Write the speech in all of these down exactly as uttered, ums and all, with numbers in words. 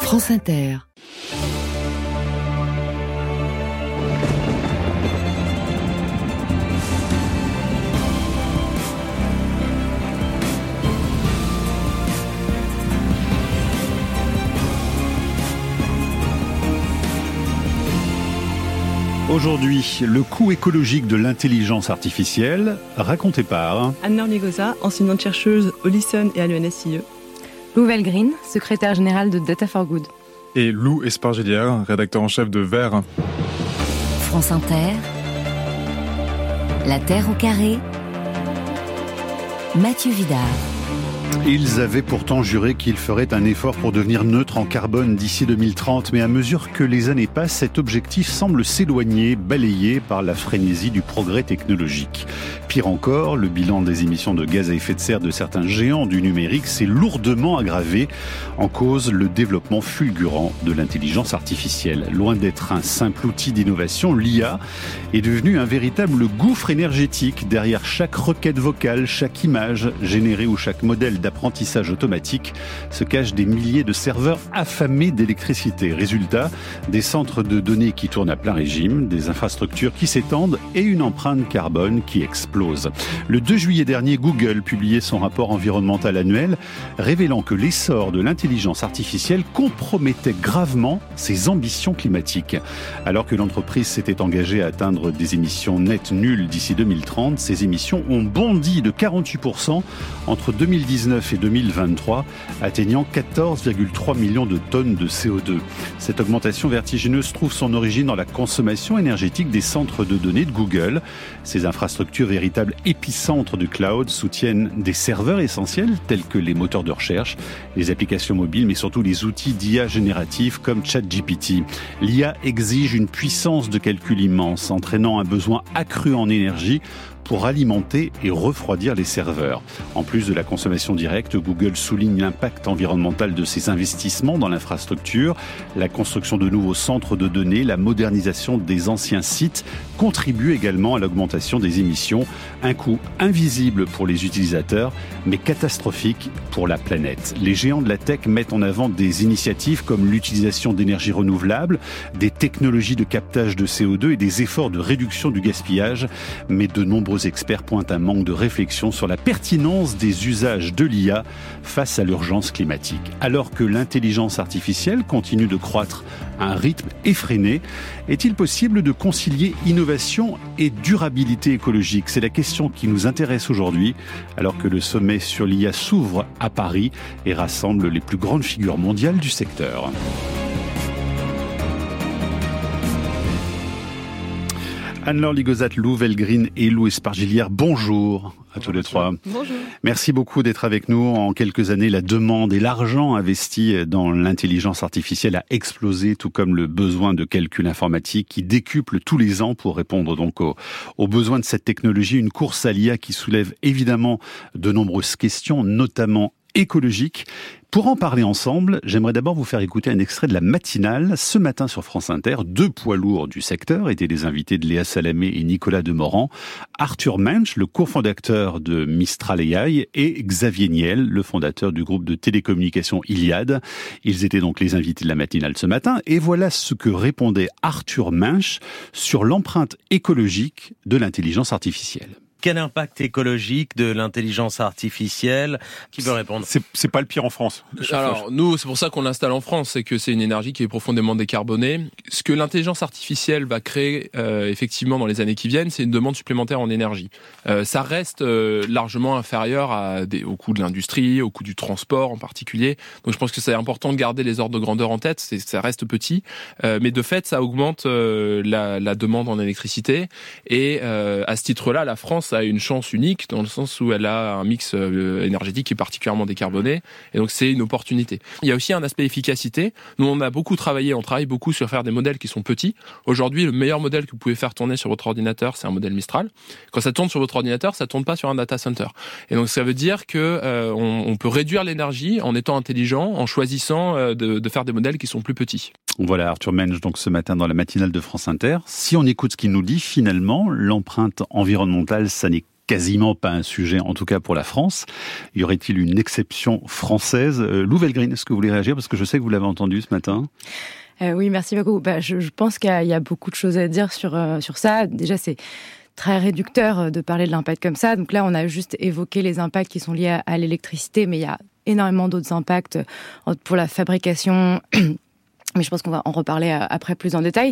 France Inter. Aujourd'hui, le coût écologique de l'intelligence artificielle, raconté par Anne-Laure Ligoza, enseignante-chercheuse au Listen et à l'E N S I E. Lou Valgreen, secrétaire générale de Data for Good. Et Lou Espargilière, rédacteur en chef de V E R. France Inter. La Terre au carré. Mathieu Vidard. Ils avaient pourtant juré qu'ils feraient un effort pour devenir neutres en carbone d'ici deux mille trente, mais à mesure que les années passent, cet objectif semble s'éloigner, balayé par la frénésie du progrès technologique. Pire encore, le bilan des émissions de gaz à effet de serre de certains géants du numérique s'est lourdement aggravé, en cause le développement fulgurant de l'intelligence artificielle. Loin d'être un simple outil d'innovation, l'I A est devenu un véritable gouffre énergétique. Derrière chaque requête vocale, chaque image générée ou chaque modèle d'apprentissage automatique se cachent des milliers de serveurs affamés d'électricité. Résultat, des centres de données qui tournent à plein régime, des infrastructures qui s'étendent et une empreinte carbone qui explose. Le deux juillet dernier, Google publiait son rapport environnemental annuel révélant que l'essor de l'intelligence artificielle compromettait gravement ses ambitions climatiques. Alors que l'entreprise s'était engagée à atteindre des émissions nettes nulles d'ici deux mille trente, ces émissions ont bondi de quarante-huit pour cent entre deux mille dix-neuf et deux mille vingt-trois, atteignant quatorze virgule trois millions de tonnes de C O deux. Cette augmentation vertigineuse trouve son origine dans la consommation énergétique des centres de données de Google. Ces infrastructures, véritables épicentres du cloud, soutiennent des serveurs essentiels tels que les moteurs de recherche, les applications mobiles, mais surtout les outils d'I A génératifs comme ChatGPT. L'I A exige une puissance de calcul immense, entraînant un besoin accru en énergie pour alimenter et refroidir les serveurs. En plus de la consommation directe, Google souligne l'impact environnemental de ses investissements dans l'infrastructure. La construction de nouveaux centres de données, la modernisation des anciens sites contribuent également à l'augmentation des émissions. Un coût invisible pour les utilisateurs, mais catastrophique pour la planète. Les géants de la tech mettent en avant des initiatives comme l'utilisation d'énergies renouvelables, des technologies de captage de C O deux et des efforts de réduction du gaspillage, mais de nombreux experts pointent un manque de réflexion sur la pertinence des usages de l'I A face à l'urgence climatique. Alors que l'intelligence artificielle continue de croître à un rythme effréné, est-il possible de concilier innovation et durabilité écologique ? C'est la question qui nous intéresse aujourd'hui, alors que le sommet sur l'I A s'ouvre à Paris et rassemble les plus grandes figures mondiales du secteur. Anne-Laure Ligoza, Lou Valgreen et Lou Espargilière, bonjour à tous les trois. Bonjour. Merci beaucoup d'être avec nous. En quelques années, la demande et l'argent investi dans l'intelligence artificielle a explosé, tout comme le besoin de calcul informatique qui décuple tous les ans pour répondre donc aux, aux besoins de cette technologie. Une course à l'I A qui soulève évidemment de nombreuses questions, notamment écologiques. Pour en parler ensemble, j'aimerais d'abord vous faire écouter un extrait de la matinale. Ce matin sur France Inter, deux poids lourds du secteur étaient les invités de Léa Salamé et Nicolas Demorand. Arthur Mensch, le cofondateur de Mistral A I, et Xavier Niel, le fondateur du groupe de télécommunications Iliad. Ils étaient donc les invités de la matinale ce matin. Et voilà ce que répondait Arthur Mensch sur l'empreinte écologique de l'intelligence artificielle. Quel impact écologique de l'intelligence artificielle ? Qui veut répondre ? C'est, c'est pas le pire en France. Alors, nous, c'est pour ça qu'on l'installe en France, c'est que c'est une énergie qui est profondément décarbonée. Ce que l'intelligence artificielle va créer, euh, effectivement, dans les années qui viennent, c'est une demande supplémentaire en énergie. Euh, ça reste euh, largement inférieur à des, au coût de l'industrie, au coût du transport en particulier. Donc, je pense que c'est important de garder les ordres de grandeur en tête. C'est, ça reste petit, euh, mais de fait, ça augmente euh, la, la demande en électricité. Et euh, à ce titre-là, la France a une chance unique dans le sens où elle a un mix énergétique qui est particulièrement décarboné et donc c'est une opportunité. Il y a aussi un aspect efficacité. Nous on a beaucoup travaillé, on travaille beaucoup sur faire des modèles qui sont petits. Aujourd'hui le meilleur modèle que vous pouvez faire tourner sur votre ordinateur c'est un modèle Mistral. Quand ça tourne sur votre ordinateur ça tourne pas sur un data center. Et donc ça veut dire que euh, on, on peut réduire l'énergie en étant intelligent, en choisissant euh, de, de faire des modèles qui sont plus petits. Voilà Arthur Mensch donc ce matin dans la matinale de France Inter. Si on écoute ce qu'il nous dit, finalement l'empreinte environnementale ça n'est quasiment pas un sujet, en tout cas pour la France. Y aurait-il une exception française? euh, Lou Velgreen, est-ce que vous voulez réagir? Parce que je sais que vous l'avez entendu ce matin. Euh, oui, merci beaucoup. Bah, je, je pense qu'il y a, il y a beaucoup de choses à dire sur, euh, sur ça. Déjà, c'est très réducteur de parler de l'impact comme ça. Donc là, on a juste évoqué les impacts qui sont liés à, à l'électricité, mais il y a énormément d'autres impacts pour la fabrication. Mais je pense qu'on va en reparler après plus en détail.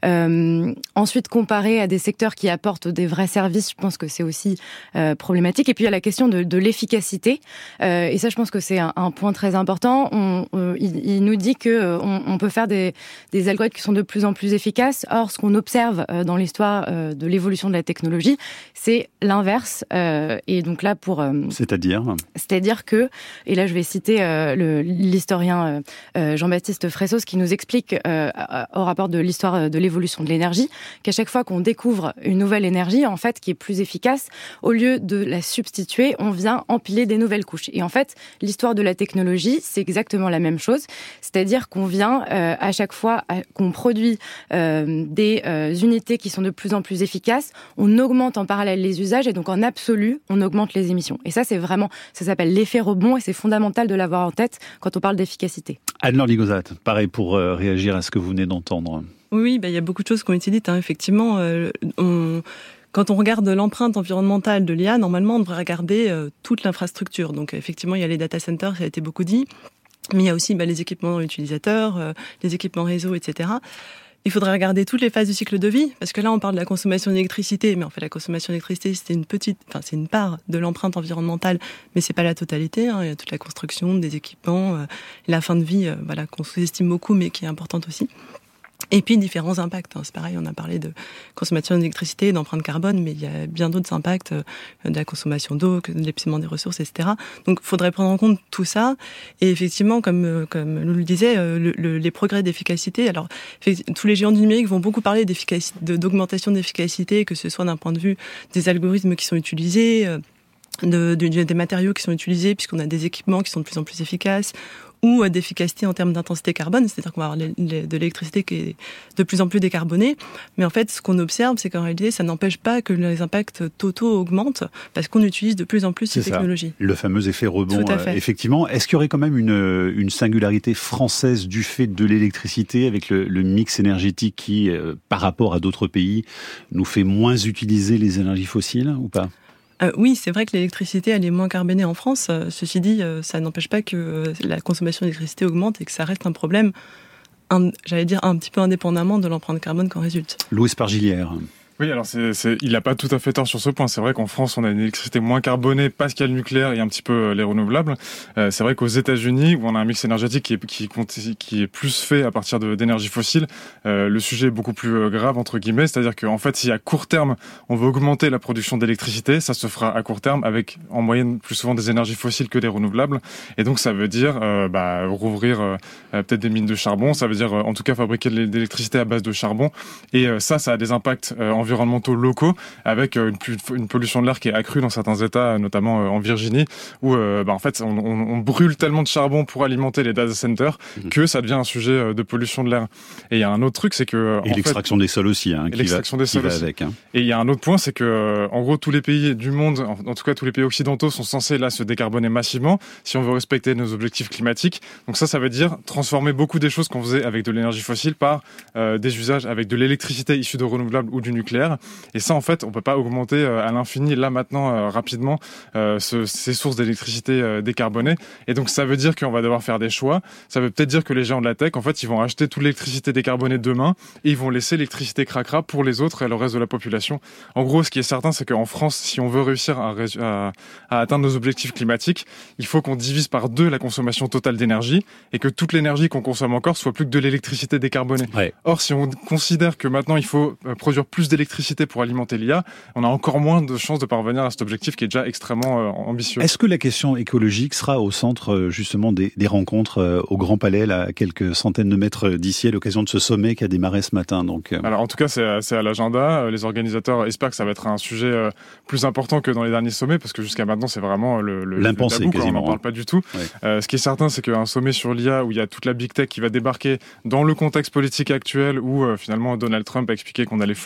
Euh, ensuite, comparé à des secteurs qui apportent des vrais services, je pense que c'est aussi euh, problématique. Et puis, il y a la question de, de l'efficacité. Euh, et ça, je pense que c'est un, un point très important. On, euh, il, il nous dit que euh, on, on peut faire des, des algorithmes qui sont de plus en plus efficaces. Or, ce qu'on observe euh, dans l'histoire euh, de l'évolution de la technologie, c'est l'inverse. Euh, et donc là, pour... Euh, C'est-à-dire C'est-à-dire que, et là, je vais citer euh, le, l'historien euh, Jean-Baptiste Fressos, qui nous explique euh, au rapport de l'histoire de l'évolution de l'énergie qu'à chaque fois qu'on découvre une nouvelle énergie, en fait, qui est plus efficace, au lieu de la substituer, on vient empiler des nouvelles couches. Et en fait, l'histoire de la technologie, c'est exactement la même chose. C'est-à-dire qu'on vient euh, à chaque fois à, qu'on produit euh, des euh, unités qui sont de plus en plus efficaces, on augmente en parallèle les usages et donc en absolu, on augmente les émissions. Et ça, c'est vraiment, ça s'appelle l'effet rebond et c'est fondamental de l'avoir en tête quand on parle d'efficacité. Anne-Laure Ligozat, pareil pour euh, réagir à ce que vous venez d'entendre. Oui, bah, il y a beaucoup de choses qui ont été dites. Hein. Effectivement, euh, on... quand on regarde l'empreinte environnementale de l'I A, normalement, on devrait regarder euh, toute l'infrastructure. Donc, effectivement, il y a les data centers, ça a été beaucoup dit. Mais il y a aussi bah, les équipements utilisateurs, euh, les équipements réseau, et cetera. Il faudrait regarder toutes les phases du cycle de vie, parce que là, on parle de la consommation d'électricité, mais en fait, la consommation d'électricité, c'est une petite, enfin, c'est une part de l'empreinte environnementale, mais c'est pas la totalité. Hein. Il y a toute la construction des équipements, euh, la fin de vie, euh, voilà, qu'on sous-estime beaucoup, mais qui est importante aussi. Et puis, différents impacts. Hein. C'est pareil, on a parlé de consommation d'électricité, d'empreinte carbone, mais il y a bien d'autres impacts, euh, de la consommation d'eau, de l'épuisement des ressources, et cetera. Donc, il faudrait prendre en compte tout ça. Et effectivement, comme, euh, comme Lou le disait, euh, le, le, les progrès d'efficacité. Alors, tous les géants du numérique vont beaucoup parler d'efficacité, de, d'augmentation d'efficacité, que ce soit d'un point de vue des algorithmes qui sont utilisés, euh, de, de, des matériaux qui sont utilisés, puisqu'on a des équipements qui sont de plus en plus efficaces, ou d'efficacité en termes d'intensité carbone, c'est-à-dire qu'on va avoir les, les, de l'électricité qui est de plus en plus décarbonée. Mais en fait, ce qu'on observe, c'est qu'en réalité, ça n'empêche pas que les impacts totaux augmentent, parce qu'on utilise de plus en plus ces technologies. Ça, le fameux effet rebond, euh, effectivement. Est-ce qu'il y aurait quand même une, une singularité française du fait de l'électricité, avec le, le mix énergétique qui, euh, par rapport à d'autres pays, nous fait moins utiliser les énergies fossiles, ou pas ? Euh, oui, c'est vrai que l'électricité, elle est moins carbonée en France. Euh, ceci dit, euh, ça n'empêche pas que euh, la consommation d'électricité augmente et que ça reste un problème, un, j'allais dire, un petit peu indépendamment de l'empreinte carbone qu'en résulte. Louis Spargilière. Oui, alors c'est, c'est, il n'a pas tout à fait tort sur ce point. C'est vrai qu'en France, on a une électricité moins carbonée parce qu'il y a le nucléaire et un petit peu les renouvelables. Euh, c'est vrai qu'aux États-Unis, où on a un mix énergétique qui est, qui, qui est plus fait à partir de, d'énergie fossile, euh, le sujet est beaucoup plus grave, entre guillemets. C'est-à-dire qu'en fait, si à court terme, on veut augmenter la production d'électricité, ça se fera à court terme avec, en moyenne, plus souvent des énergies fossiles que des renouvelables. Et donc, ça veut dire euh, bah, rouvrir euh, peut-être des mines de charbon. Ça veut dire, euh, en tout cas, fabriquer de l'électricité à base de charbon. Et euh, ça, ça a des impacts euh, environnementaux locaux, avec une, une pollution de l'air qui est accrue dans certains États, notamment en Virginie, où euh, bah, en fait on, on, on brûle tellement de charbon pour alimenter les data centers mmh. que ça devient un sujet de pollution de l'air. Et il y a un autre truc, c'est que et en l'extraction fait, des sols aussi, hein, qui l'extraction va, des sols qui va aussi. Avec. Hein. Et il y a un autre point, c'est que en gros tous les pays du monde, en, en tout cas tous les pays occidentaux, sont censés là se décarboner massivement si on veut respecter nos objectifs climatiques. Donc ça, ça veut dire transformer beaucoup des choses qu'on faisait avec de l'énergie fossile par euh, des usages avec de l'électricité issue de renouvelables ou du nucléaire. Et ça, en fait, on peut pas augmenter à l'infini, là, maintenant, euh, rapidement, euh, ce, ces sources d'électricité euh, décarbonées. Et donc, ça veut dire qu'on va devoir faire des choix. Ça veut peut-être dire que les géants de la tech, en fait, ils vont acheter toute l'électricité décarbonée demain et ils vont laisser l'électricité cracra pour les autres et le reste de la population. En gros, ce qui est certain, c'est qu'en France, si on veut réussir à, à, à atteindre nos objectifs climatiques, il faut qu'on divise par deux la consommation totale d'énergie et que toute l'énergie qu'on consomme encore soit plus que de l'électricité décarbonée. Ouais. Or, si on considère que maintenant, il faut produire plus d'électricité pour alimenter l'I A, on a encore moins de chances de parvenir à cet objectif qui est déjà extrêmement euh, ambitieux. Est-ce que la question écologique sera au centre euh, justement des, des rencontres euh, au Grand Palais, là, à quelques centaines de mètres d'ici, à l'occasion de ce sommet qui a démarré ce matin donc, euh... Alors en tout cas, c'est à, c'est à l'agenda. Les organisateurs espèrent que ça va être un sujet euh, plus important que dans les derniers sommets, parce que jusqu'à maintenant, c'est vraiment le, le, l'impensé, le tabou, quasiment. On n'en parle pas du tout. Ouais. Euh, ce qui est certain, c'est qu'un sommet sur l'I A où il y a toute la big tech qui va débarquer dans le contexte politique actuel où euh, finalement Donald Trump a expliqué qu'on allait forer au maximum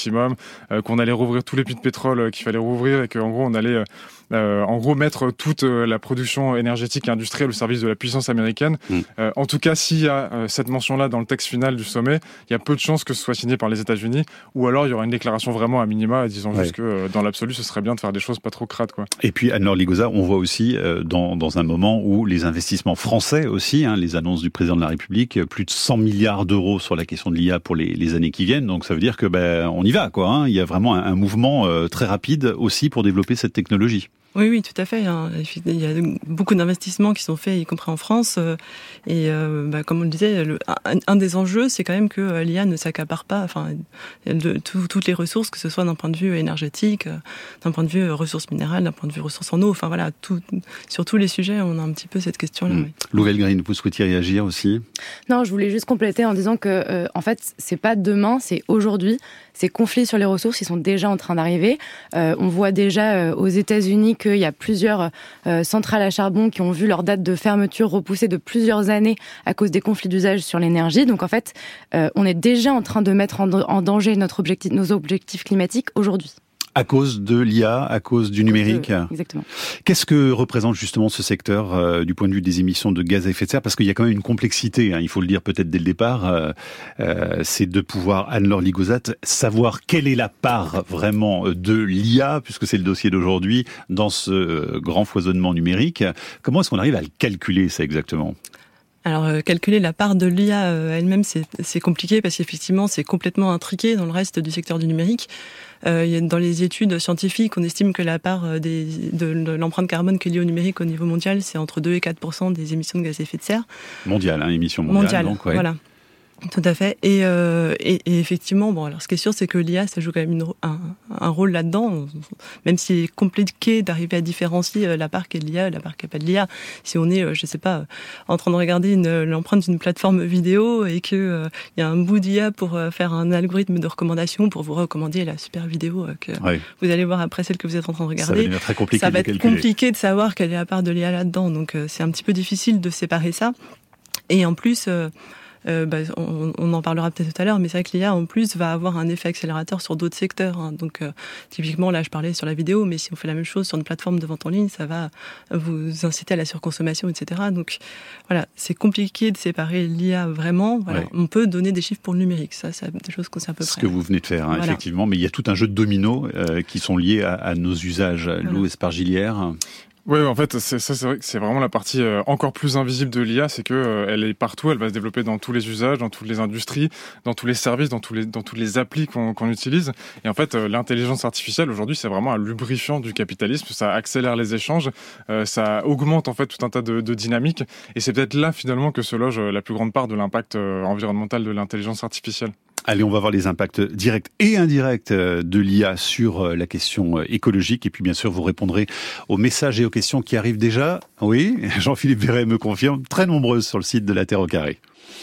maximum, euh, qu'on allait rouvrir tous les puits de pétrole euh, qu'il fallait rouvrir et qu'en gros on allait euh, Euh, en gros, mettre toute euh, la production énergétique et industrielle au service de la puissance américaine. Mmh. Euh, en tout cas, s'il y a euh, cette mention-là dans le texte final du sommet, il y a peu de chances que ce soit signé par les États-Unis, ou alors il y aura une déclaration vraiment à minima, disant ouais. juste que euh, dans l'absolu, ce serait bien de faire des choses pas trop crades, quoi. Et puis, Anne-Laure Ligoza, on voit aussi euh, dans, dans un moment où les investissements français aussi, hein, les annonces du président de la République, plus de cent milliards d'euros sur la question de l'I A pour les, les années qui viennent. Donc, ça veut dire que ben, on y va, quoi. Hein. Il y a vraiment un, un mouvement euh, très rapide aussi pour développer cette technologie. Oui, oui, tout à fait. Il y a beaucoup d'investissements qui sont faits, y compris en France. Et euh, bah, comme on le disait, le, un, un des enjeux, c'est quand même que l'I A ne s'accapare pas enfin, de, tout, toutes les ressources, que ce soit d'un point de vue énergétique, d'un point de vue ressources minérales, d'un point de vue ressources en eau. Enfin voilà, tout, sur tous les sujets, on a un petit peu cette question-là. Mmh. Oui. Lou Velgreen, vous souhaitiez réagir aussi ? Non, je voulais juste compléter en disant que, euh, en fait, c'est pas demain, c'est aujourd'hui. Ces conflits sur les ressources, ils sont déjà en train d'arriver. Euh, on voit déjà euh, aux États-Unis qu'il y a plusieurs euh, centrales à charbon qui ont vu leur date de fermeture repoussée de plusieurs années à cause des conflits d'usage sur l'énergie. Donc en fait, euh, on est déjà en train de mettre en, en danger notre objectif, nos objectifs climatiques aujourd'hui. À cause de l'I A, à cause du numérique. Euh, exactement. Qu'est-ce que représente justement ce secteur euh, du point de vue des émissions de gaz à effet de serre ? Parce qu'il y a quand même une complexité, hein, il faut le dire peut-être dès le départ, euh, euh, c'est de pouvoir, Anne-Laure Ligozat, savoir quelle est la part vraiment de l'I A, puisque c'est le dossier d'aujourd'hui, dans ce euh, grand foisonnement numérique. Comment est-ce qu'on arrive à le calculer, ça exactement ? Alors, euh, calculer la part de l'I A euh, elle-même, c'est, c'est compliqué parce qu'effectivement, c'est complètement intriqué dans le reste du secteur du numérique. Euh, dans les études scientifiques, on estime que la part des, de, de l'empreinte carbone qui est liée au numérique au niveau mondial, c'est entre deux et quatre pour cent des émissions de gaz à effet de serre. Mondial, hein, émissions mondiales. Mondial, donc, ouais. Voilà. Tout à fait. Et, euh, et, et effectivement, bon, alors ce qui est sûr, c'est que l'I A, ça joue quand même une, un, un rôle là-dedans, même s'il est compliqué d'arriver à différencier la part qui est de l'I A et la part qui n'est pas de l'I A. Si on est, je sais pas, en train de regarder une, l'empreinte d'une plateforme vidéo et qu'il euh, y a un bout d'I A pour faire un algorithme de recommandation pour vous recommander la super vidéo que oui. vous allez voir après celle que vous êtes en train de regarder, ça va, très compliqué ça va de être compliqué de savoir quelle est la part de l'I A là-dedans. Donc euh, c'est un petit peu difficile de séparer ça. Et en plus... Euh, Euh, bah, on, on en parlera peut-être tout à l'heure, mais c'est vrai que l'I A en plus va avoir un effet accélérateur sur d'autres secteurs. Hein. Donc euh, typiquement là je parlais sur la vidéo, mais si on fait la même chose sur une plateforme de vente en ligne, ça va vous inciter à la surconsommation, et cetera. Donc voilà, c'est compliqué de séparer l'I A vraiment. Voilà. Ouais. On peut donner des chiffres pour le numérique, ça c'est des choses qu'on sait à peu Ce près. Ce que vous venez de faire, hein, voilà. Effectivement, mais il y a tout un jeu de dominos euh, qui sont liés à, à nos usages. Voilà. Lou Espargilière. Oui, en fait, c'est, ça, c'est vrai que c'est vraiment la partie euh, encore plus invisible de l'I A, c'est que euh, elle est partout, elle va se développer dans tous les usages, dans toutes les industries, dans tous les services, dans tous les, dans toutes les applis qu'on, qu'on utilise. Et en fait, euh, l'intelligence artificielle aujourd'hui, c'est vraiment un lubrifiant du capitalisme. Ça accélère les échanges, euh, ça augmente en fait tout un tas de, de dynamiques. Et c'est peut-être là finalement que se loge la plus grande part de l'impact euh, environnemental de l'intelligence artificielle. Allez, on va voir les impacts directs et indirects de l'I A sur la question écologique. Et puis, bien sûr, vous répondrez aux messages et aux questions qui arrivent déjà. Oui, Jean-Philippe Verret me confirme, très nombreuses sur le site de La Terre au Carré.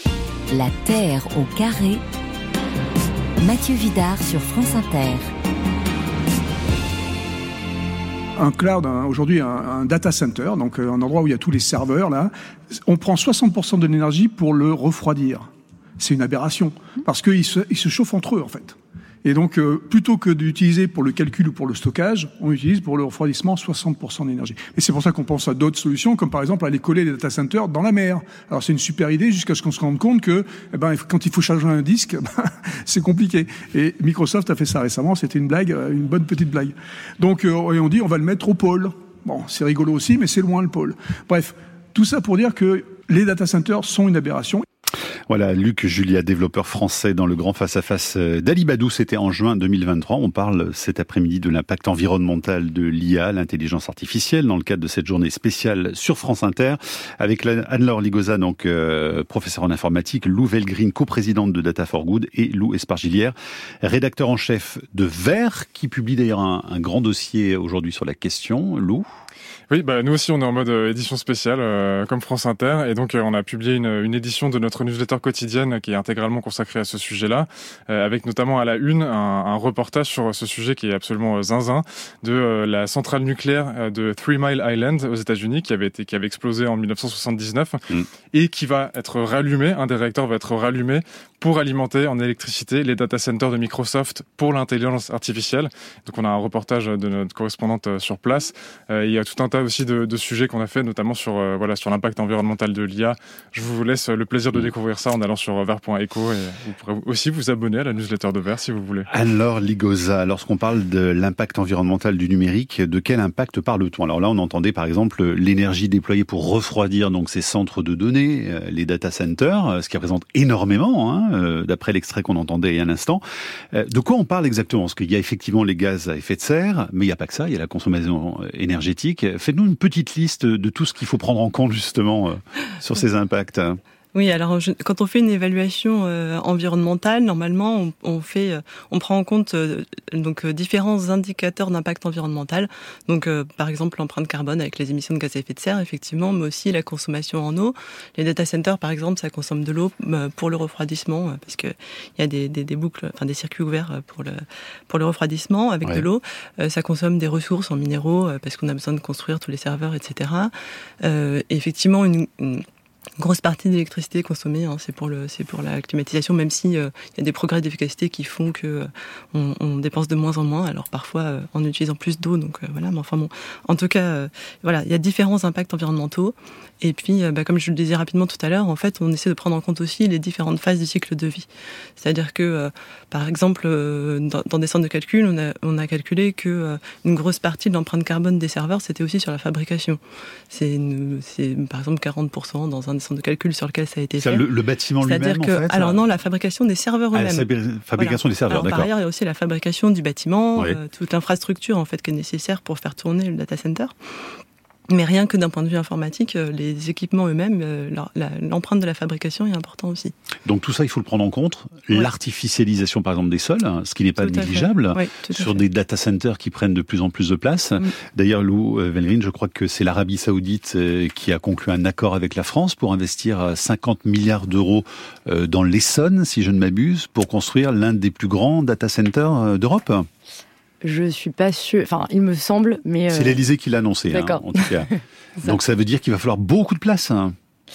La Terre au Carré. Mathieu Vidard sur France Inter. Un cloud, un, aujourd'hui un, un data center, donc un endroit où il y a tous les serveurs, là, on prend soixante pour cent de l'énergie pour le refroidir. C'est une aberration, parce qu'ils se, ils se chauffent entre eux, en fait. Et donc, euh, plutôt que d'utiliser pour le calcul ou pour le stockage, on utilise pour le refroidissement soixante pour cent d'énergie. Et c'est pour ça qu'on pense à d'autres solutions, comme par exemple aller coller les data centers dans la mer. Alors c'est une super idée, jusqu'à ce qu'on se rende compte que, eh ben, quand il faut charger un disque, ben, c'est compliqué. Et Microsoft a fait ça récemment, c'était une blague, une bonne petite blague. Donc, euh, et on dit, on va le mettre au pôle. Bon, c'est rigolo aussi, mais c'est loin le pôle. Bref, tout ça pour dire que les data centers sont une aberration. Voilà, Luc Julia, développeur français dans le grand face-à-face d'Alibadou, c'était en juin deux mille vingt-trois. On parle cet après-midi de l'impact environnemental de l'I A, l'intelligence artificielle, dans le cadre de cette journée spéciale sur France Inter, avec Anne-Laure Ligoza, donc euh, professeure en informatique, Lou Velgreen, coprésidente de Data for Good, et Lou Espargilière, rédacteur en chef de Vert, qui publie d'ailleurs un, un grand dossier aujourd'hui sur la question. Lou ? Oui, bah nous aussi on est en mode euh, édition spéciale euh, comme France Inter, et donc euh, on a publié une, une édition de notre newsletter quotidienne qui est intégralement consacrée à ce sujet-là, euh, avec notamment à la une un, un reportage sur ce sujet qui est absolument euh, zinzin de euh, la centrale nucléaire euh, de Three Mile Island aux États-Unis qui avait été qui avait explosé en dix-neuf cent soixante-dix-neuf mmh. et qui va être rallumée. Un des réacteurs va être rallumé pour alimenter en électricité les data centers de Microsoft pour l'intelligence artificielle. Donc on a un reportage de notre correspondante sur place. Euh, il y a tout un tas aussi de, de sujets qu'on a fait, notamment sur, euh, voilà, sur l'impact environnemental de l'I A. Je vous laisse le plaisir de découvrir ça en allant sur vert point eco et vous pourrez aussi vous abonner à la newsletter de Vert si vous voulez. Alors Ligoza, lorsqu'on parle de l'impact environnemental du numérique, de quel impact parle-t-on? Alors là, on entendait par exemple l'énergie déployée pour refroidir donc ces centres de données, les data centers, ce qui représente énormément, hein, d'après l'extrait qu'on entendait il y a un instant. De quoi on parle exactement? Parce qu'il y a effectivement les gaz à effet de serre, mais il n'y a pas que ça, il y a la consommation énergétique. Faites-nous une petite liste de tout ce qu'il faut prendre en compte justement sur ces impacts. Oui, alors je, quand on fait une évaluation euh, environnementale, normalement, on, on fait, euh, on prend en compte euh, donc euh, différents indicateurs d'impact environnemental. Donc, euh, par exemple, l'empreinte carbone avec les émissions de gaz à effet de serre, effectivement, mais aussi la consommation en eau. Les data centers, par exemple, ça consomme de l'eau euh, pour le refroidissement, euh, parce que il y a des, des, des boucles, enfin des circuits ouverts pour le pour le refroidissement avec ouais. de l'eau. Euh, ça consomme des ressources en minéraux euh, parce qu'on a besoin de construire tous les serveurs, et cetera. Euh, et effectivement, une, une Une grosse partie de l'électricité consommée, hein, c'est pour le, c'est pour la climatisation, même si il euh, y a des progrès d'efficacité qui font que euh, on, on dépense de moins en moins. Alors parfois euh, en utilisant plus d'eau, donc euh, voilà. Mais enfin bon, en tout cas, euh, voilà, il y a différents impacts environnementaux. Et puis, euh, bah, comme je le disais rapidement tout à l'heure, en fait, on essaie de prendre en compte aussi les différentes phases du cycle de vie. C'est-à-dire que, euh, par exemple, euh, dans, dans des centres de calcul, on a, on a calculé que euh, une grosse partie de l'empreinte carbone des serveurs, c'était aussi sur la fabrication. C'est, une, c'est par exemple quarante pour cent dans un des centres de calcul sur lequel ça a été c'est fait. Le, le bâtiment C'est-à-dire lui-même, que, en fait, alors ça... non, la fabrication des serveurs eux-mêmes. Ah, la fabrication voilà. des serveurs, alors, d'accord. Par ailleurs, il y a aussi la fabrication du bâtiment, oui. euh, toute l'infrastructure en fait qui est nécessaire pour faire tourner le data center. Mais rien que d'un point de vue informatique, les équipements eux-mêmes, leur, la, l'empreinte de la fabrication est importante aussi. Donc tout ça, il faut le prendre en compte. Oui. L'artificialisation, par exemple, des sols, ce qui n'est pas tout négligeable, oui, sur des data centers qui prennent de plus en plus de place. Mm. D'ailleurs, Lou Vellerin, je crois que c'est l'Arabie Saoudite qui a conclu un accord avec la France pour investir cinquante milliards d'euros dans l'Essonne, si je ne m'abuse, pour construire l'un des plus grands data centers d'Europe. Je suis pas sûre. Enfin, il me semble, mais... Euh... C'est l'Élysée qui l'a annoncé, hein, en tout cas. ça. Donc ça veut dire qu'il va falloir beaucoup de place. Hein.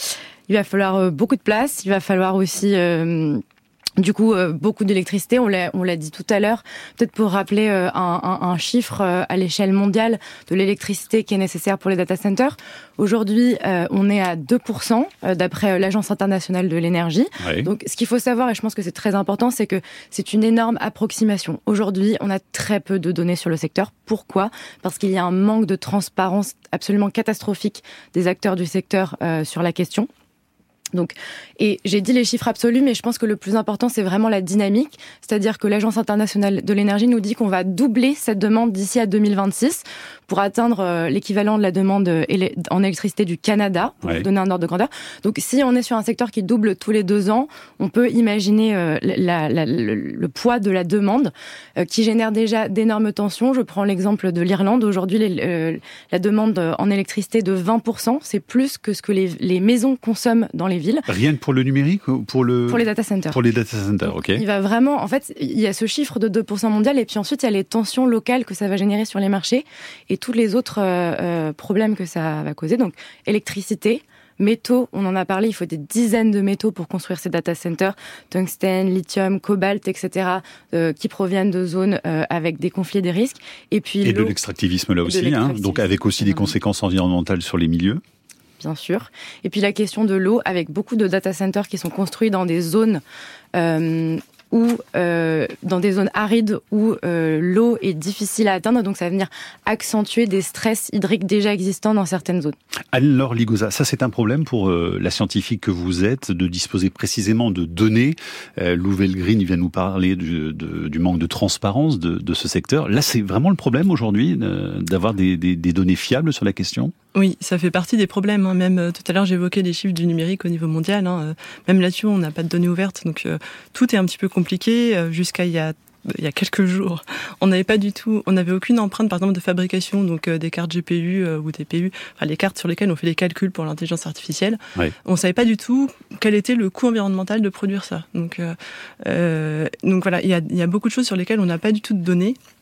Il va falloir euh, beaucoup de place. Il va falloir aussi... Euh... Du coup, euh, beaucoup d'électricité, on l'a, on l'a dit tout à l'heure. Peut-être pour rappeler euh, un, un, un chiffre euh, à l'échelle mondiale de l'électricité qui est nécessaire pour les data centers. Aujourd'hui, euh, on est à deux pour cent euh, d'après euh, l'Agence internationale de l'énergie. Oui. Donc, ce qu'il faut savoir, et je pense que c'est très important, c'est que c'est une énorme approximation. Aujourd'hui, on a très peu de données sur le secteur. Pourquoi ? Parce qu'il y a un manque de transparence absolument catastrophique des acteurs du secteur euh, sur la question. Donc, et j'ai dit les chiffres absolus, mais je pense que le plus important, c'est vraiment la dynamique. C'est-à-dire que l'Agence internationale de l'énergie nous dit qu'on va doubler cette demande d'ici à deux mille vingt-six pour atteindre euh, l'équivalent de la demande éle- en électricité du Canada, pour ouais. donner un ordre de grandeur. Donc, si on est sur un secteur qui double tous les deux ans, on peut imaginer euh, la, la, le, le poids de la demande euh, qui génère déjà d'énormes tensions. Je prends l'exemple de l'Irlande. Aujourd'hui, les, euh, la demande en électricité de vingt pour cent, c'est plus que ce que les, les maisons consomment dans les villes. Rien que pour le numérique ou pour le... Pour les data centers. Pour les data centers, ok. Il va vraiment... En fait, il y a ce chiffre de deux pour cent mondial et puis ensuite, il y a les tensions locales que ça va générer sur les marchés et tous les autres euh, euh, problèmes que ça va causer. Donc, électricité, métaux, on en a parlé, il faut des dizaines de métaux pour construire ces data centers, tungstène, lithium, cobalt, et cetera, euh, qui proviennent de zones euh, avec des conflits et des risques. Et puis et l'eau, de l'extractivisme là aussi, hein, donc avec aussi des conséquences environnementales sur les milieux. Bien sûr. Et puis la question de l'eau, avec beaucoup de data centers qui sont construits dans des zones euh, où, euh, dans des zones arides où euh, l'eau est difficile à atteindre, donc ça va venir accentuer des stress hydriques déjà existants dans certaines zones. Alors Ligoza, ça c'est un problème pour euh, la scientifique que vous êtes, de disposer précisément de données. Euh, Lou Vellerin vient nous parler du, de, du manque de transparence de, de ce secteur. Là c'est vraiment le problème aujourd'hui, euh, d'avoir des, des, des données fiables sur la question ? Oui, ça fait partie des problèmes. Hein. Même euh, tout à l'heure, j'évoquais les chiffres du numérique au niveau mondial. Hein. Euh, même là-dessus, on n'a pas de données ouvertes. Donc, euh, tout est un petit peu compliqué. Euh, jusqu'à il y a il y a quelques jours, on n'avait pas du tout, on n'avait aucune empreinte, par exemple, de fabrication, donc euh, des cartes G P U euh, ou des P U, enfin les cartes sur lesquelles on fait les calculs pour l'intelligence artificielle. Oui. On savait pas du tout quel était le coût environnemental de produire ça. Donc, euh, euh, donc voilà, il y a, il y a beaucoup de choses sur lesquelles on n'a pas du tout de données.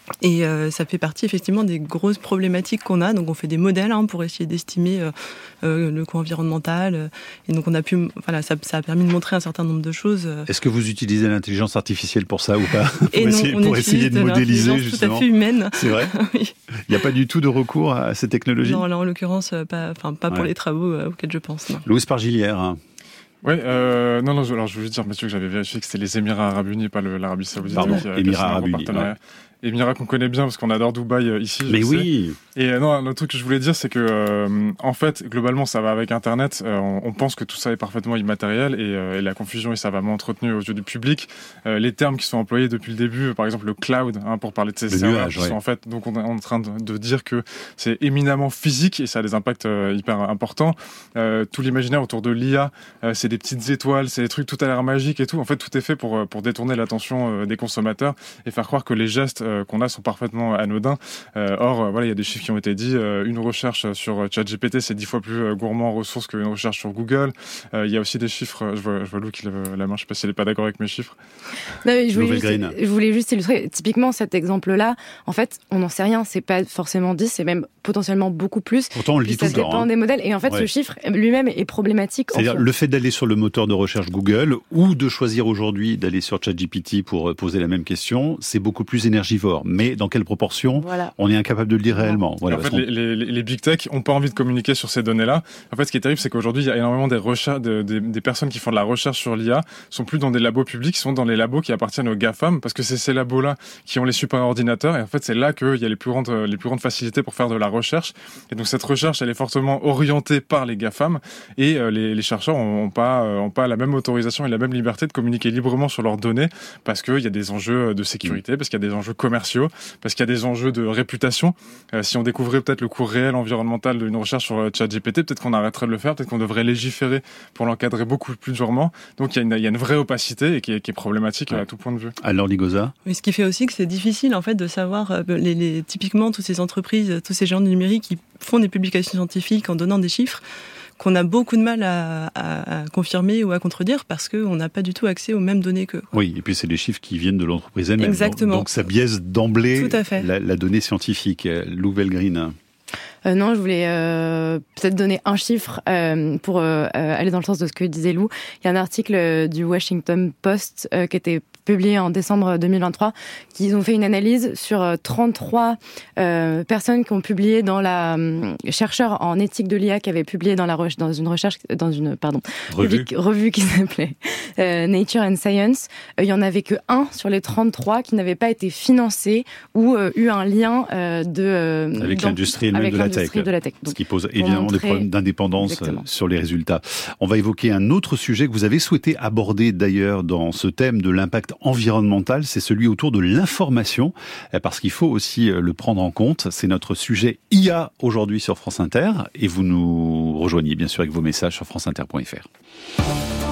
Et euh, ça fait partie effectivement des grosses problématiques qu'on a. Donc on fait des modèles hein, pour essayer d'estimer euh, euh, le coût environnemental. Et donc on a pu, voilà, ça, ça a permis de montrer un certain nombre de choses. Est-ce que vous utilisez l'intelligence artificielle pour ça ou pas? Pour Et essayer, non, on pour essayer de modéliser justement. Tout à fait humaine. C'est vrai. Oui. Il n'y a pas du tout de recours à ces technologies? Non, là en l'occurrence, pas, enfin pas pour ouais. les travaux euh, auxquels je pense. Non. Louis Spargilière. Hein. Oui, euh, non, non, je, alors je voulais dire, monsieur, que j'avais vérifié que c'était les Émirats Arabes Unis, pas le, l'Arabie Saoudite. Pardon, qui, Émirats Arabes Unis. Émirats qu'on connaît bien parce qu'on adore Dubaï euh, ici. Mais oui. Sais. Et euh, non, un autre truc que je voulais dire, c'est que euh, en fait, globalement, ça va avec Internet. Euh, on, on pense que tout ça est parfaitement immatériel et, euh, et la confusion est savamment entretenue aux yeux du public. Euh, les termes qui sont employés depuis le début, par exemple le cloud, hein, pour parler de ces serveurs, qui ouais. sont en fait, donc on est en train de, de dire que c'est éminemment physique et ça a des impacts euh, hyper importants. Euh, tout l'imaginaire autour de l'I A, euh, c'est des petites étoiles, c'est des trucs tout a l'air magique et tout. En fait, tout est fait pour pour détourner l'attention euh, des consommateurs et faire croire que les gestes qu'on a sont parfaitement anodins. Euh, or, euh, voilà, il y a des chiffres qui ont été dit. Euh, une recherche sur ChatGPT, c'est dix fois plus euh, gourmand en ressources qu'une recherche sur Google. Euh, il y a aussi des chiffres. Je vois, je vois Lou qui lève la main. Je sais pas si elle est pas d'accord avec mes chiffres. Non, mais je, voulais juste, je voulais juste illustrer. Typiquement, cet exemple-là, en fait, on n'en sait rien. C'est pas forcément dix, c'est même potentiellement beaucoup plus. Pourtant, on le dit tout le temps. Ça dépend hein. des modèles. Et en fait, ouais. ce chiffre lui-même est problématique. C'est-à-dire enfin. le fait d'aller sur le moteur de recherche Google ou de choisir aujourd'hui d'aller sur ChatGPT pour poser la même question, c'est beaucoup plus énergivore. Mais dans quelle proportion voilà. on est incapable de le dire réellement. Voilà, en fait, les, les, les big tech n'ont pas envie de communiquer sur ces données-là. En fait, ce qui est terrible, c'est qu'aujourd'hui, il y a énormément des, recherches, de, de, des personnes qui font de la recherche sur l'I A, sont plus dans des labos publics, sont dans les labos qui appartiennent aux GAFAM, parce que c'est ces labos-là qui ont les super ordinateurs, et en fait, c'est là qu'il y a les plus grandes, les plus grandes facilités pour faire de la recherche. Et donc, cette recherche, elle est fortement orientée par les GAFAM, et euh, les, les chercheurs n'ont pas, euh, ont pas la même autorisation et la même liberté de communiquer librement sur leurs données, parce qu'il y a des enjeux de sécurité, parce qu'il y a des enjeux commerciaux, parce qu'il y a des enjeux de réputation. Euh, si on découvrait peut-être le coût réel environnemental d'une recherche sur euh, ChatGPT, peut-être qu'on arrêterait de le faire, peut-être qu'on devrait légiférer pour l'encadrer beaucoup plus durement. Donc il y, y a une vraie opacité et qui est, qui est problématique ouais. à tout point de vue. Alors Ligoza. Oui, ce qui fait aussi que c'est difficile en fait de savoir euh, les, les, typiquement toutes ces entreprises, tous ces géants du numérique qui font des publications scientifiques en donnant des chiffres qu'on a beaucoup de mal à, à, à confirmer ou à contredire parce qu'on n'a pas du tout accès aux mêmes données qu'eux. Oui, et puis c'est des chiffres qui viennent de l'entreprise elle-même. Exactement. Donc, donc ça biaise d'emblée la, la donnée scientifique. Lou Velgreen. Euh, non, je voulais euh, peut-être donner un chiffre euh, pour euh, aller dans le sens de ce que disait Lou. Il y a un article du Washington Post euh, qui était publié en décembre deux mille vingt-trois, qui ont fait une analyse sur trente-trois euh, personnes qui ont publié dans la euh, chercheurs en éthique de l'I A qui avaient publié dans la dans une recherche dans une pardon revue, public, revue qui s'appelait euh, Nature and Science. Euh, il y en avait que un sur les trente-trois qui n'avait pas été financé ou euh, eu un lien euh, de euh, avec l'industrie elle-même avec de la tech, de la tech. Donc, ce qui pose évidemment montrer... des problèmes d'indépendance Exactement. sur les résultats. On va évoquer un autre sujet que vous avez souhaité aborder d'ailleurs dans ce thème de l'impact environnemental, c'est celui autour de l'information, parce qu'il faut aussi le prendre en compte. C'est notre sujet I A aujourd'hui sur France Inter, et vous nous rejoignez bien sûr avec vos messages sur franceinter point f r.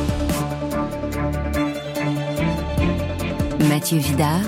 Mathieu Vidard,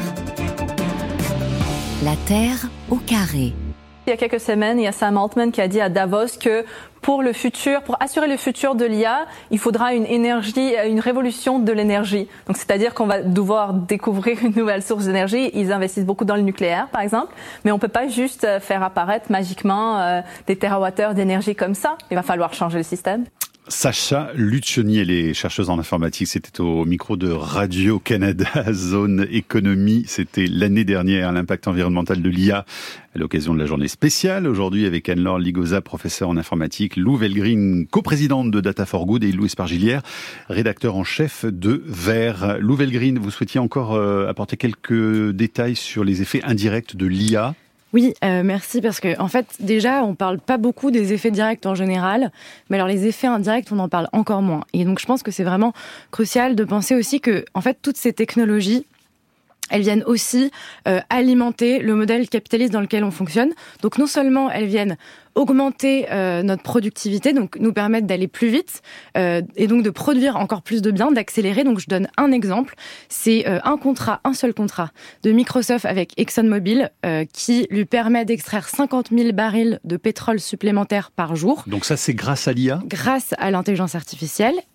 la Terre au carré. Il y a quelques semaines, il y a Sam Altman qui a dit à Davos que pour le futur, pour assurer le futur de l'I A, il faudra une énergie, une révolution de l'énergie. Donc, c'est-à-dire qu'on va devoir découvrir une nouvelle source d'énergie. Ils investissent beaucoup dans le nucléaire, par exemple, mais on peut pas juste faire apparaître magiquement euh, des térawattheures d'énergie comme ça. Il va falloir changer le système. Sacha Luccioni, elle est chercheuse en informatique, c'était au micro de Radio-Canada, Zone Économie, c'était l'année dernière, l'impact environnemental de l'I A, à l'occasion de la journée spéciale, aujourd'hui avec Anne-Laure Ligoza, professeure en informatique, Lou Velgreen, coprésidente de Data for Good, et Louis Spargilière, rédacteur en chef de Vert. Lou Velgreen, vous souhaitiez encore euh, apporter quelques détails sur les effets indirects de l'I A ? Oui, euh, merci, parce que en fait, déjà, on parle pas beaucoup des effets directs en général, mais alors les effets indirects, on en parle encore moins. Et donc, je pense que c'est vraiment crucial de penser aussi que, en fait, toutes ces technologies, elles viennent aussi euh, alimenter le modèle capitaliste dans lequel on fonctionne. Donc, non seulement elles viennent augmenter euh, notre productivité, donc nous permettre d'aller plus vite euh, et donc de produire encore plus de biens, d'accélérer. Donc je donne un exemple, c'est euh, un contrat, un seul contrat de Microsoft avec ExxonMobil euh, qui lui permet d'extraire cinquante mille barils de pétrole supplémentaires par jour. Donc ça c'est grâce à l'I A ? Grâce à l'intelligence artificielle.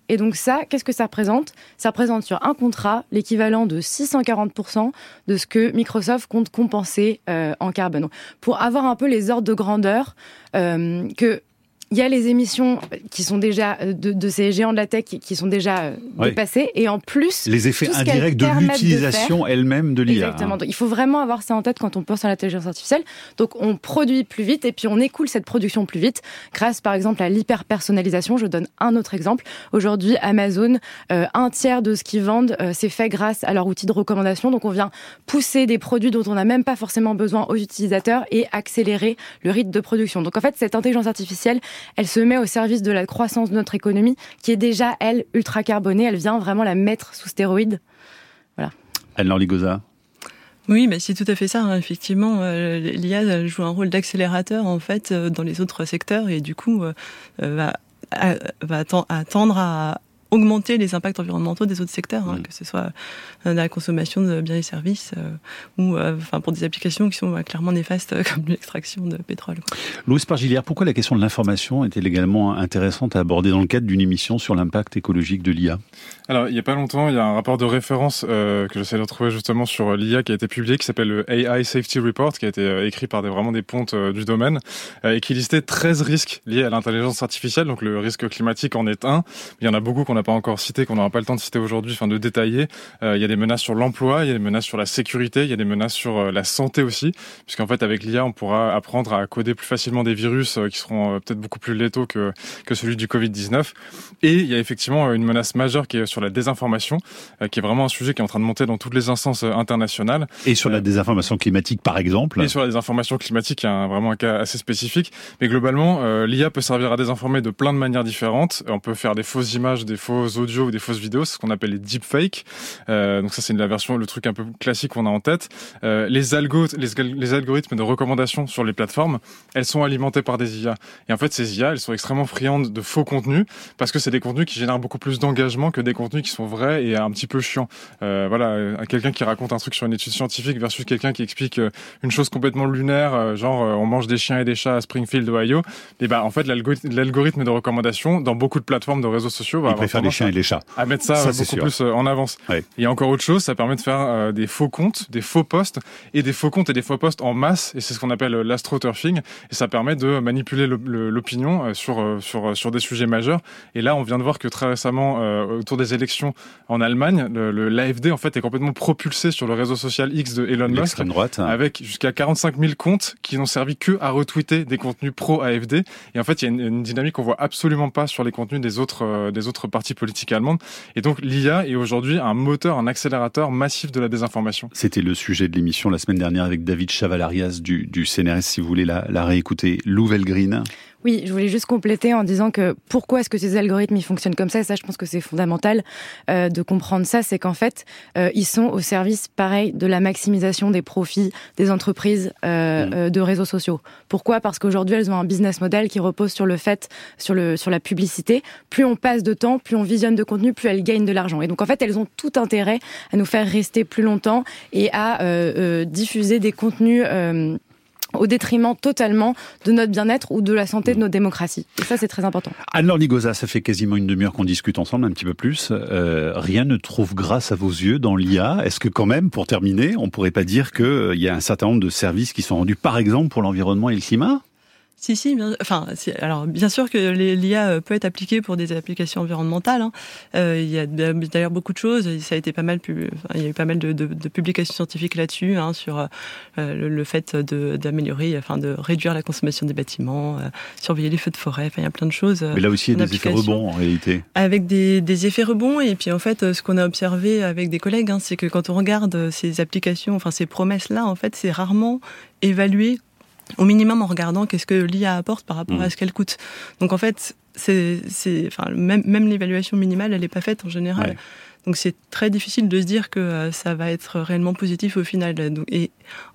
Et donc ça, qu'est-ce que ça représente ? Ça représente sur un contrat l'équivalent de six cent quarante pour cent de ce que Microsoft compte compenser euh, en carbone. Donc, pour avoir un peu les ordres de grandeur, euh, que il y a les émissions qui sont déjà de, de ces géants de la tech qui, qui sont déjà euh, ouais. dépassées, et en plus les effets indirects de l'utilisation de elle-même de l'I A. Exactement. Donc, il faut vraiment avoir ça en tête quand on pense à l'intelligence artificielle. Donc on produit plus vite et puis on écoule cette production plus vite grâce par exemple à l'hyper-personnalisation. Je donne un autre exemple. Aujourd'hui, Amazon, euh, un tiers de ce qu'ils vendent, euh, c'est fait grâce à leur outil de recommandation. Donc on vient pousser des produits dont on n'a même pas forcément besoin aux utilisateurs et accélérer le rythme de production. Donc en fait, cette intelligence artificielle, elle se met au service de la croissance de notre économie, qui est déjà, elle, ultra carbonée. Elle vient vraiment la mettre sous stéroïdes. Voilà. Anne-Laure Ligoza. Oui, mais c'est tout à fait ça. Hein. Effectivement, euh, l'I A joue un rôle d'accélérateur en fait euh, dans les autres secteurs et du coup euh, va, à, va attendre à augmenter les impacts environnementaux des autres secteurs, hein, mmh. que ce soit euh, dans la consommation de biens et services euh, ou euh, enfin pour des applications qui sont euh, clairement néfastes euh, comme l'extraction de pétrole. Quoi. Louis Pargilière, pourquoi la question de l'information était également intéressante à aborder dans le cadre d'une émission sur l'impact écologique de l'I A ? Alors, il n'y a pas longtemps, il y a un rapport de référence euh, que j'essaie de retrouver justement sur l'I A qui a été publié, qui s'appelle le A I Safety Report, qui a été euh, écrit par des, vraiment des pontes euh, du domaine, euh, et qui listait treize risques liés à l'intelligence artificielle. Donc le risque climatique en est un. Il y en a beaucoup qu'on n'a pas encore cité, qu'on n'aura pas le temps de citer aujourd'hui, enfin de détailler. Euh, il y a des menaces sur l'emploi, il y a des menaces sur la sécurité, il y a des menaces sur euh, la santé aussi, puisqu'en fait avec l'I A, on pourra apprendre à coder plus facilement des virus euh, qui seront euh, peut-être beaucoup plus létaux que, que celui du covid dix-neuf. Et il y a effectivement une menace majeure qui est sur la désinformation, euh, qui est vraiment un sujet qui est en train de monter dans toutes les instances euh, internationales. Et sur la désinformation climatique, par exemple. Et sur la désinformation climatique, il y a un, vraiment un cas assez spécifique. Mais globalement, euh, l'I A peut servir à désinformer de plein de manières différentes. On peut faire des fausses images, des faux audios ou des fausses vidéos, c'est ce qu'on appelle les deepfakes. Euh, donc ça, c'est la version, le truc un peu classique qu'on a en tête. Euh, les, algo, les, les algorithmes de recommandation sur les plateformes, elles sont alimentées par des I A. Et en fait, ces I A, elles sont extrêmement friandes de faux contenus parce que c'est des contenus qui génèrent beaucoup plus d'engagement que des contenus qui sont vrais et un petit peu chiants. Euh, voilà, quelqu'un qui raconte un truc sur une étude scientifique versus quelqu'un qui explique une chose complètement lunaire, genre on mange des chiens et des chats à Springfield, Ohio. Et ben en fait, l'algorithme de recommandation dans beaucoup de plateformes de réseaux sociaux va Il préfère les chiens et les chats. À mettre ça, ça beaucoup plus en avance. Ouais. Il y a encore autre chose, ça permet de faire euh, des faux comptes, des faux posts et des faux comptes et des faux posts en masse, et c'est ce qu'on appelle l'astroturfing, et ça permet de manipuler l'opinion sur sur sur des sujets majeurs. Et là, on vient de voir que très récemment, euh, autour des élections en Allemagne, l'A F D en fait est complètement propulsé sur le réseau social X de Elon Musk, droite, hein. avec jusqu'à quarante-cinq mille comptes qui n'ont servi que à retweeter des contenus pro-A F D. Et en fait, il y a une, une dynamique qu'on voit absolument pas sur les contenus des autres euh, des autres partis politiques allemandes. Et donc l'I A est aujourd'hui un moteur, un accélérateur massif de la désinformation. C'était le sujet de l'émission la semaine dernière avec David Chavalarias du, du C N R S, si vous voulez la, la réécouter. Lou Velgreen. Oui, je voulais juste compléter en disant que pourquoi est-ce que ces algorithmes ils fonctionnent comme ça, et ça je pense que c'est fondamental euh, de comprendre ça, c'est qu'en fait euh, ils sont au service pareil de la maximisation des profits des entreprises euh, mmh. euh, de réseaux sociaux. Pourquoi ? Parce qu'aujourd'hui elles ont un business model qui repose sur le fait, sur le sur la publicité. Plus on passe de temps, plus on visionne de contenu, plus elles gagnent de l'argent. Et donc en fait elles ont tout intérêt à nous faire rester plus longtemps et à euh, euh, diffuser des contenus euh, au détriment totalement de notre bien-être ou de la santé de nos démocraties. Et ça, c'est très important. Anne-Laure Ligoza, ça fait quasiment une demi-heure qu'on discute ensemble, un petit peu plus. Euh, rien ne trouve grâce à vos yeux dans l'I A. Est-ce que quand même, pour terminer, on pourrait pas dire qu'il euh, y a un certain nombre de services qui sont rendus, par exemple, pour l'environnement et le climat ? Si, si, bien, enfin, alors bien sûr que l'I A peut être appliquée pour des applications environnementales. Hein. Euh, il y a d'ailleurs beaucoup de choses. Ça a été pas mal, enfin, il y a eu pas mal de, de, de publications scientifiques là-dessus, hein, sur euh, le, le fait de, d'améliorer, enfin, de réduire la consommation des bâtiments, euh, surveiller les feux de forêt. Enfin, il y a plein de choses. Mais là aussi, il y a des effets rebonds en réalité. Avec des, des effets rebonds, et puis en fait, ce qu'on a observé avec des collègues, hein, c'est que quand on regarde ces applications, enfin ces promesses-là, en fait, c'est rarement évalué. Au minimum en regardant qu'est-ce que l'I A apporte par rapport mmh. à ce qu'elle coûte. Donc en fait, c'est, c'est, enfin, même, même l'évaluation minimale, elle n'est pas faite en général. Ouais. Donc c'est très difficile de se dire que euh, ça va être réellement positif au final. Donc, et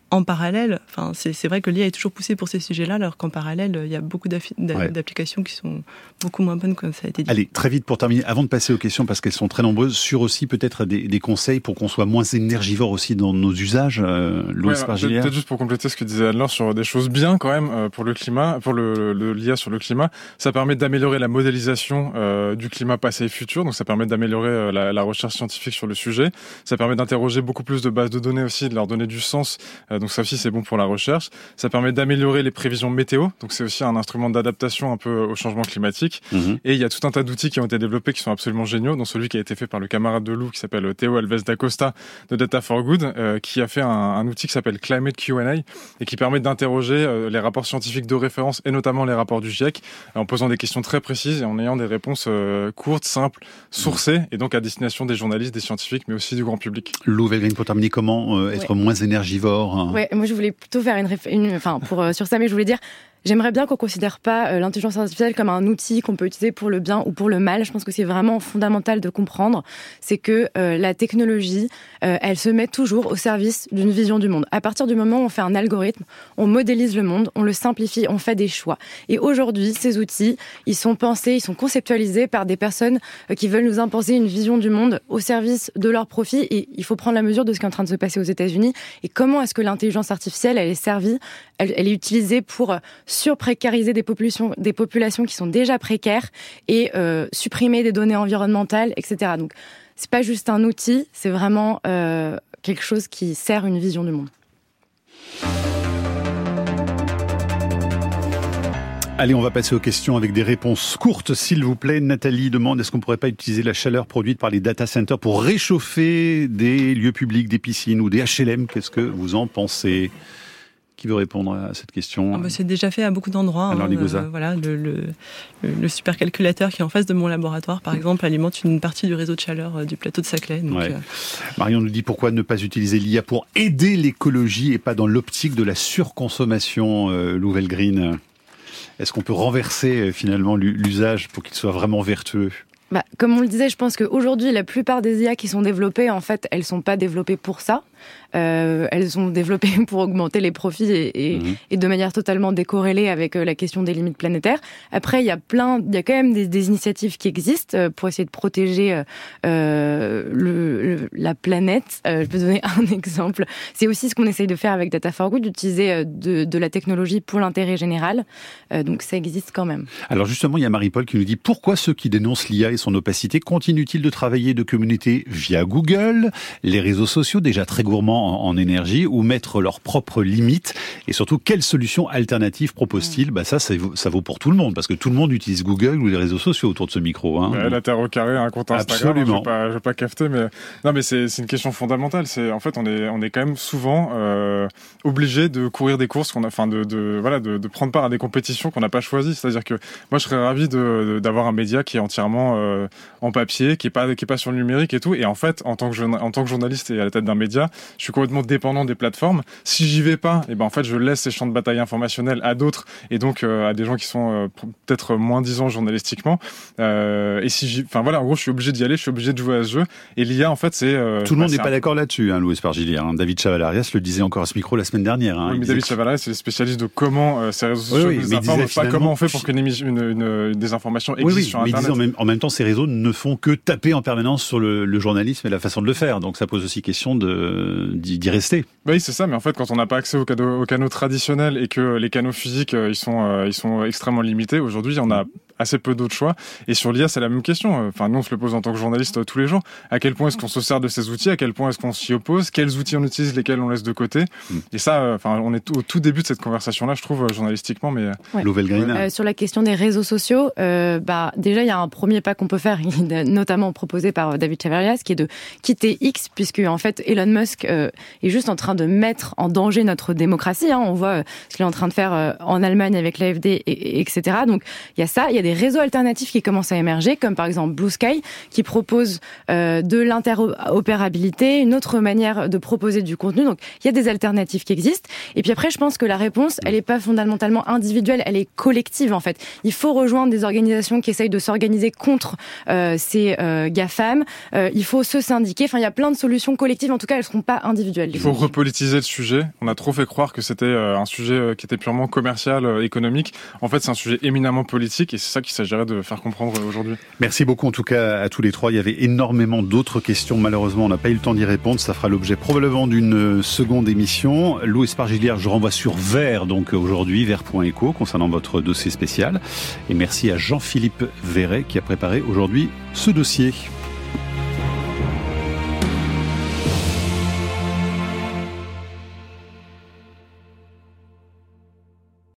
en parallèle, enfin, c'est, c'est vrai que l'I A est toujours poussée pour ces sujets-là, alors qu'en parallèle, il y a beaucoup d'affi- d'a- ouais. d'applications qui sont beaucoup moins bonnes, comme ça a été dit. Allez, très vite pour terminer, avant de passer aux questions, parce qu'elles sont très nombreuses, sur aussi peut-être des, des conseils pour qu'on soit moins énergivore aussi dans nos usages, euh, Louis ouais, Spargilière. Peut-être juste pour compléter ce que disait Anne-Laure sur des choses bien quand même euh, pour le climat, pour le, le l'I A sur le climat, ça permet d'améliorer la modélisation euh, du climat passé et futur, donc ça permet d'améliorer euh, la, la recherche scientifique sur le sujet, ça permet d'interroger beaucoup plus de bases de données aussi, de leur donner du sens, euh, donc ça aussi c'est bon pour la recherche. Ça permet d'améliorer les prévisions météo, donc c'est aussi un instrument d'adaptation un peu au changement climatique. Mmh. Et il y a tout un tas d'outils qui ont été développés qui sont absolument géniaux, dont celui qui a été fait par le camarade de Lou qui s'appelle Théo Alves da Costa de Data for Good, euh, qui a fait un, un outil qui s'appelle Climate Q and A et qui permet d'interroger euh, les rapports scientifiques de référence et notamment les rapports du GIEC en posant des questions très précises et en ayant des réponses euh, courtes, simples, sourcées et donc à destination des journalistes, des scientifiques, mais aussi du grand public. Lou Velgrin, pour terminer, comment euh, être ouais. moins énergivore hein. Ouais, moi je voulais plutôt faire une, réf- une enfin pour euh, sur ça, mais je voulais dire. J'aimerais bien qu'on considère pas euh, l'intelligence artificielle comme un outil qu'on peut utiliser pour le bien ou pour le mal. Je pense que c'est vraiment fondamental de comprendre, c'est que euh, la technologie, euh, elle se met toujours au service d'une vision du monde. À partir du moment où on fait un algorithme, on modélise le monde, on le simplifie, on fait des choix. Et aujourd'hui, ces outils, ils sont pensés, ils sont conceptualisés par des personnes euh, qui veulent nous imposer une vision du monde au service de leur profit. Et il faut prendre la mesure de ce qui est en train de se passer aux États-Unis. Et comment est-ce que l'intelligence artificielle, elle est servie, elle, elle est utilisée pour surprécariser des populations, des populations qui sont déjà précaires et euh, supprimer des données environnementales, et cetera. Donc, c'est pas juste un outil, c'est vraiment euh, quelque chose qui sert une vision du monde. Allez, on va passer aux questions avec des réponses courtes, s'il vous plaît. Nathalie demande, est-ce qu'on ne pourrait pas utiliser la chaleur produite par les data centers pour réchauffer des lieux publics, des piscines ou des H L M? Qu'est-ce que vous en pensez? Qui veut répondre à cette question? ah bah C'est déjà fait à beaucoup d'endroits. Alors, hein, euh, voilà, le, le, le supercalculateur qui est en face de mon laboratoire, par exemple, alimente une partie du réseau de chaleur euh, du plateau de Saclay. Donc, ouais. euh... Marion nous dit pourquoi ne pas utiliser l'I A pour aider l'écologie et pas dans l'optique de la surconsommation, euh, Lou Velgrin. Est-ce qu'on peut renverser finalement l'usage pour qu'il soit vraiment vertueux? Bah, comme on le disait, je pense qu'aujourd'hui, la plupart des I A qui sont développées, en fait, elles sont pas développées pour ça. Euh, elles sont développées pour augmenter les profits et, et, mmh. et de manière totalement décorrélée avec euh, la question des limites planétaires. Après, il y a plein, il y a quand même des, des initiatives qui existent euh, pour essayer de protéger euh, le, le, la planète. Euh, je peux donner un exemple. C'est aussi ce qu'on essaye de faire avec Data for Good, d'utiliser euh, de, de la technologie pour l'intérêt général. Euh, donc ça existe quand même. Alors justement, il y a Marie-Paul qui nous dit pourquoi ceux qui dénoncent l'I A et son opacité continuent-ils de travailler de communauté via Google, les réseaux sociaux déjà très gourmands en énergie, ou mettre leurs propres limites, et surtout quelles solutions alternatives proposent-ils? Bah ça, ça vaut, ça vaut pour tout le monde, parce que tout le monde utilise Google ou les réseaux sociaux autour de ce micro. Hein. Bah, la Terre au carré, un compte Instagram. Absolument. Je vais pas, je vais pas cafeter, mais non, mais c'est, c'est une question fondamentale. C'est en fait, on est, on est quand même souvent euh, obligé de courir des courses qu'on a, enfin de, de, voilà, de, de prendre part à des compétitions qu'on n'a pas choisies. C'est-à-dire que moi, je serais ravi de, de, d'avoir un média qui est entièrement euh, en papier, qui est pas, qui est pas sur le numérique et tout. Et en fait, en tant que, en tant que journaliste et à la tête d'un média, je suis complètement dépendant des plateformes. Si j'y vais pas, et ben en fait je laisse ces champs de bataille informationnels à d'autres et donc euh, à des gens qui sont euh, peut-être moins disants journalistiquement. Euh, et si j'y, enfin voilà, en gros je suis obligé d'y aller, je suis obligé de jouer à ce jeu. Et l'I A en fait c'est euh, tout le bah, monde n'est un... pas d'accord là-dessus, hein, Louis Spargilière. Hein. David Chavalarias le disait encore à ce micro la semaine dernière. Hein. Oui, mais David Chavalarias c'est le spécialiste de comment euh, ces réseaux sociaux oui, oui, nous informent, pas finalement... comment on fait pour qu'une émission, une, une, une désinformation existe oui, oui, sur mais Internet. Il disait en même, en même temps ces réseaux ne font que taper en permanence sur le, le journalisme et la façon de le faire. Donc ça pose aussi question de, d'y, d'y rester. Oui, c'est ça, mais en fait, quand on n'a pas accès aux canaux, aux canaux traditionnels et que les canaux physiques, ils sont, euh, ils sont extrêmement limités, aujourd'hui, on a assez peu d'autres choix. Et sur l'I A, c'est la même question. Enfin, nous, on se le pose en tant que journaliste euh, tous les jours. À quel point est-ce qu'on se sert de ces outils? À quel point est-ce qu'on s'y oppose? Quels outils on utilise? Lesquels on laisse de côté? Mm. Et ça, euh, enfin, on est au tout début de cette conversation-là, je trouve, euh, journalistiquement. Mais ouais. euh, sur la question des réseaux sociaux, euh, bah déjà, il y a un premier pas qu'on peut faire, notamment proposé par David Chavalarias, qui est de quitter X, puisque en fait, Elon Musk euh, est juste en train de mettre en danger notre démocratie. Hein. On voit euh, ce qu'il est en train de faire euh, en Allemagne avec l'A F D, et, et, etc. Donc, il y a ça. Il y a des réseaux alternatifs qui commencent à émerger, comme par exemple Blue Sky, qui propose euh, de l'interopérabilité, une autre manière de proposer du contenu. Donc, il y a des alternatives qui existent. Et puis après, je pense que la réponse, elle n'est pas fondamentalement individuelle, elle est collective, en fait. Il faut rejoindre des organisations qui essayent de s'organiser contre euh, ces euh, GAFAM. Euh, il faut se syndiquer. Enfin, il y a plein de solutions collectives. En tout cas, elles ne seront pas individuel. Il faut repolitiser le sujet. On a trop fait croire que c'était un sujet qui était purement commercial, économique. En fait, c'est un sujet éminemment politique et c'est ça qu'il s'agirait de faire comprendre aujourd'hui. Merci beaucoup en tout cas à tous les trois. Il y avait énormément d'autres questions. Malheureusement, on n'a pas eu le temps d'y répondre. Ça fera l'objet probablement d'une seconde émission. Lou Espargilière, je renvoie sur Vert, donc aujourd'hui, Vert.eco, concernant votre dossier spécial. Et merci à Jean-Philippe Verret qui a préparé aujourd'hui ce dossier.